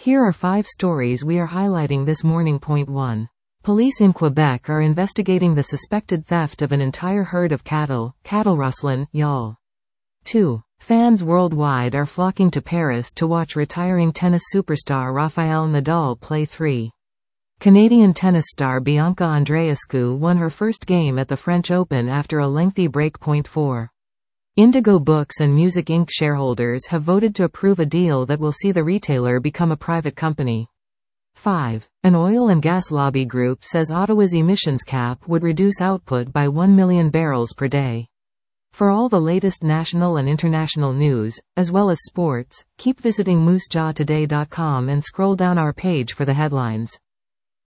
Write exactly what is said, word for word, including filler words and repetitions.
Here are five stories we are highlighting this morning. Point one. Police in Quebec are investigating the suspected theft of an entire herd of cattle, cattle rustlin', y'all. two. Fans worldwide are flocking to Paris to watch retiring tennis superstar Rafael Nadal play. three. Canadian tennis star Bianca Andreescu won her first game at the French Open after a lengthy break. Point four. Indigo Books and Music Incorporated shareholders have voted to approve a deal that will see the retailer become a private company. five. An oil and gas lobby group says Ottawa's emissions cap would reduce output by one million barrels per day. For all the latest national and international news, as well as sports, keep visiting moose jaw today dot com and scroll down our page for the headlines.